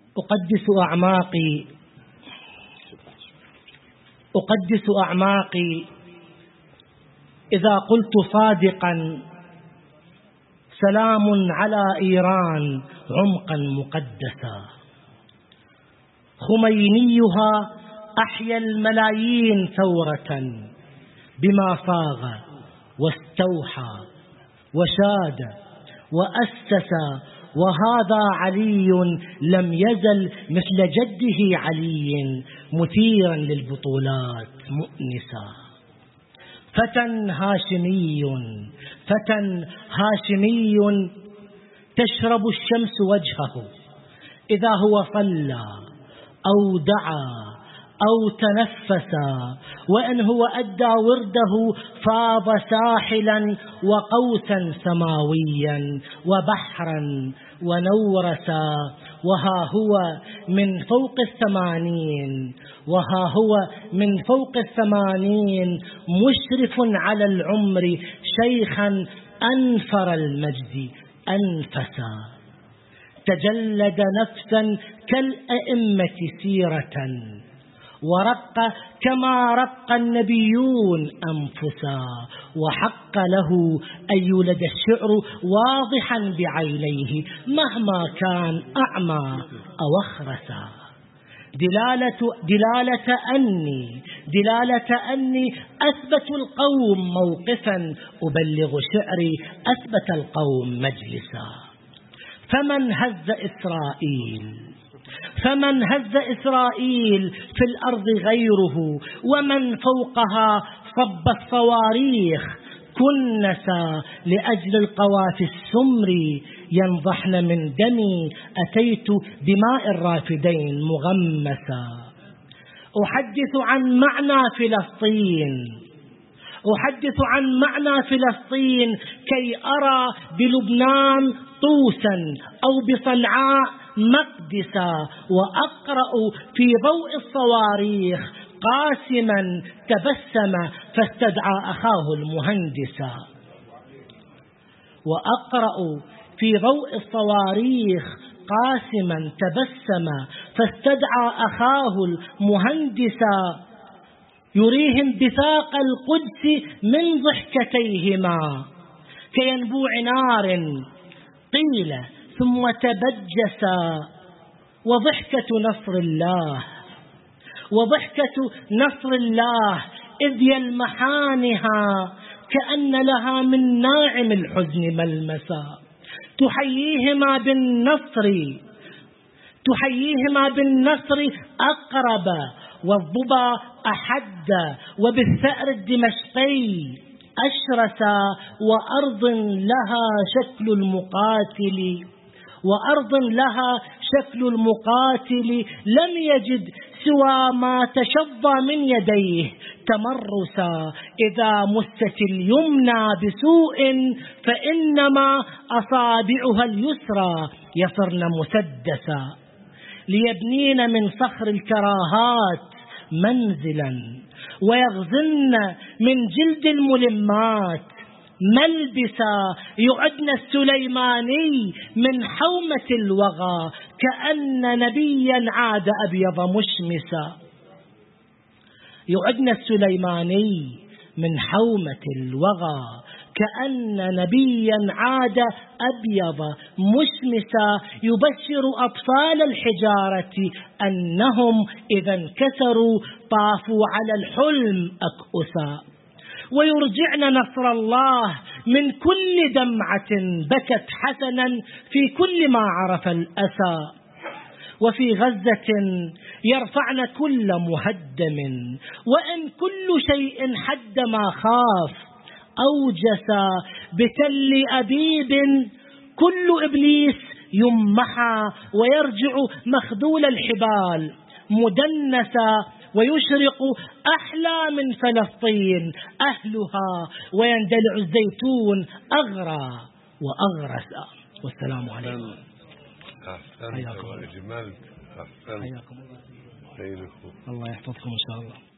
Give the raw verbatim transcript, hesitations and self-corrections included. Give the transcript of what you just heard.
أقدس أعماقي أقدس أعماقي إذا قلت صادقا سلام على إيران عمقا مقدسا. خمينيها أحيا الملايين ثورة بما صاغ واستوحى وشاد وأسس، وهذا علي لم يزل مثل جده علي مثيرا للبطولات مؤنسا. فتى هاشمي فتى هاشمي تشرب الشمس وجهه إذا هو صلى أو دعا أو تنفسا، وإن هو أدى ورده فاض ساحلا وقوسا سماويا وبحرا ونورسا. وها هو من فوق الثمانين وها هو من فوق الثمانين مشرف على العمر شيخا أنفر المجد أنفسا. تجلد نفسا كالأئمة سيرة ورق كما رق النبيون أنفسا. وحق له أن يولد الشعر واضحا بعينيه مهما كان أعمى أو أخرسا. دلالة, دلالة أني دلالة أني أثبت القوم موقفا أبلغ شعري أثبت القوم مجلسا. فمن هز إسرائيل فمن هز إسرائيل في الأرض غيره، ومن فوقها صب الصواريخ كنسا. لأجل القوافي السمر ينضحن من دمي أتيت بماء الرافدين مغمسا. أحدث عن معنى فلسطين أحدث عن معنى فلسطين كي أرى بلبنان طوسا أو بصنعاء مقدسا. وأقرأ في ضوء الصواريخ قاسما تبسم فاستدعى أخاه المهندسا. وأقرأ في ضوء الصواريخ قاسما تبسم فاستدعى أخاه المهندسا. يريهم بثاق القدس من ضحكتيهما كينبوع نار قيل ثم تبجسا. وضحكة نصر الله وضحكة نصر الله إذ يلمحانها كأن لها من ناعم الحزن ملمسا. تحييهما بالنصر تحييهما بالنصر أقرب، والضبا أحد، وبالثأر الدمشقي أشرسا. وأرض لها شكل المقاتل وأرض لها شكل المقاتل لم يجد سوى ما تشظى من يديه تمرسا. إذا مست اليمنى بسوء فإنما أصابعها اليسرى يصرن مسدسا. ليبنين من صخر الكراهات منزلا ويغزلن من جلد الملمات ملبسا. يعدن السليماني من حومة الوغى كأن نبيا عاد أبيض مشمسا. يعدن السليماني من حومة الوغى كأن نبيا عاد أبيض مشمسا. يبشر أطفال الحجارة أنهم إذا انكسروا طافوا على الحلم أكؤسا. ويرجعن نصر الله من كل دمعة بكت حسنا في كل ما عرف الأسى. وفي غزة يرفعن كل مهدم وإن كل شيء حد ما خاف أوجسا. بتل أبيب كل إبليس يمحى ويرجع مخذول الحبال مدنسا. ويشرق أحلى من فلسطين أهلها ويندلع الزيتون أغرى وأغرسا. والسلام عليكم. أحسنت وأجملت. أحسنت. حياكم الله. الله يحفظكم إن شاء الله.